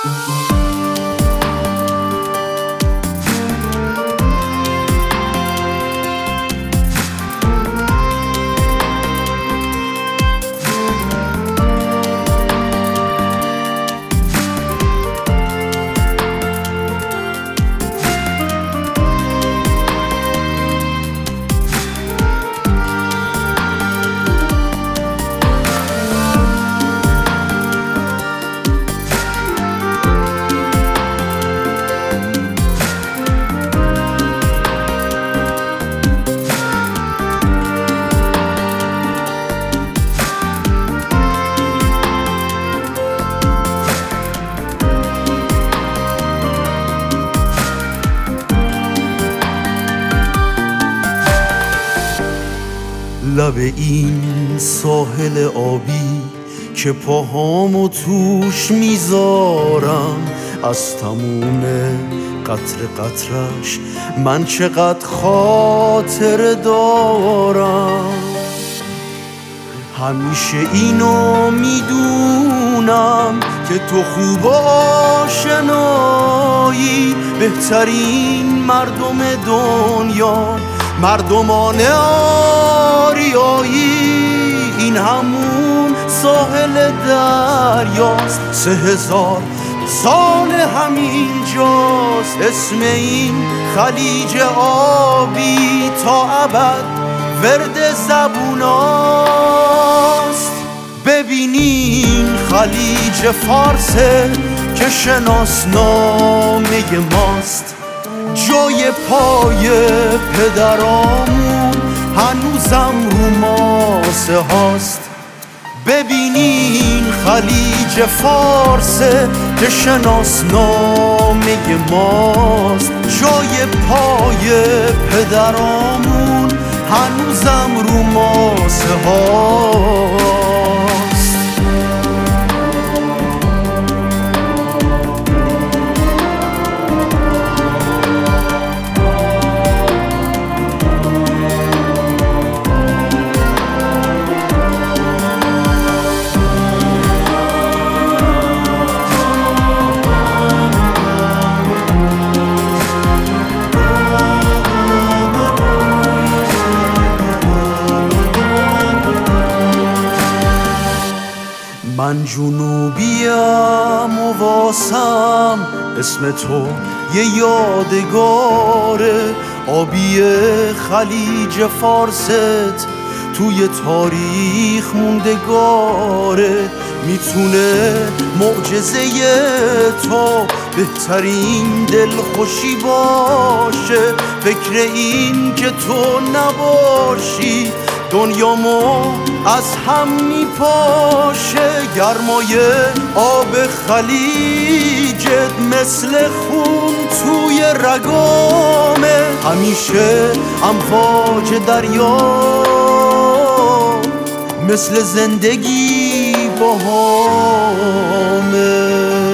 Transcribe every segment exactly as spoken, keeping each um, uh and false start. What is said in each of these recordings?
لب این ساحل آبی که پاهامو توش میذارم، از تموم قطر قطرش من چقدر خاطر دارم. همیشه اینو میدونم که تو خوب آشنایی، بهترین مردم دنیا مردمان آریایی. این همون ساحل دریاست، سه هزار سال همینجاست. اسم این خلیج آبی تا ابد ورد زبوناست. ببینین خلیج فارسه که شناسنامه ماست، جای پای پدرامون هنوزم رو ماسه هاست. ببینین خلیج فارسه که شناسنامه ماست، جای پای پدرامون هنوزم رو ماسه هاست. من جنوبیم و واسم اسم تو یه یادگاره. آبی خلیج فارست توی تاریخ موندگاره. میتونه معجزه تو بهترین دلخوشی باشه. فکر این که تو نباشی دنیامو از هم میپاشه. گرمای آب خلیجت مثل خون توی رگامه، همیشه امواج دریا مثل زندگی باهامه.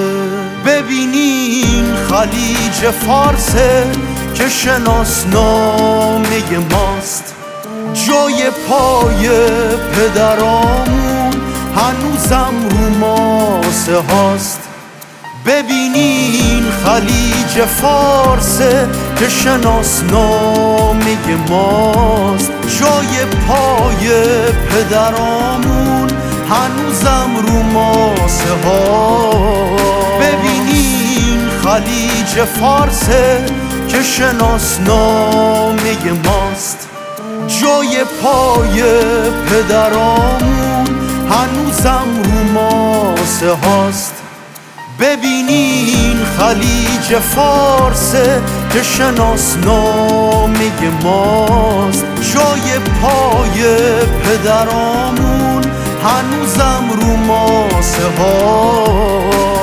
ببینین خلیج فارسه که شناسنامه ماست، جای پای پدرامون هنوزم رو ماسه هاست. ببینین خلیج فارسه که شناسنامه ماست، جای پای پدرامون هنوزم رو ماسه هاست. ببینین خلیج فارسه که شناسنامه ماست، جای پای پدرامون هنوزم رو ماسه هاست. ببینین خلیج فارسه که شناسنامه ماست، جای پای پدرامون هنوزم رو ماسه هاست.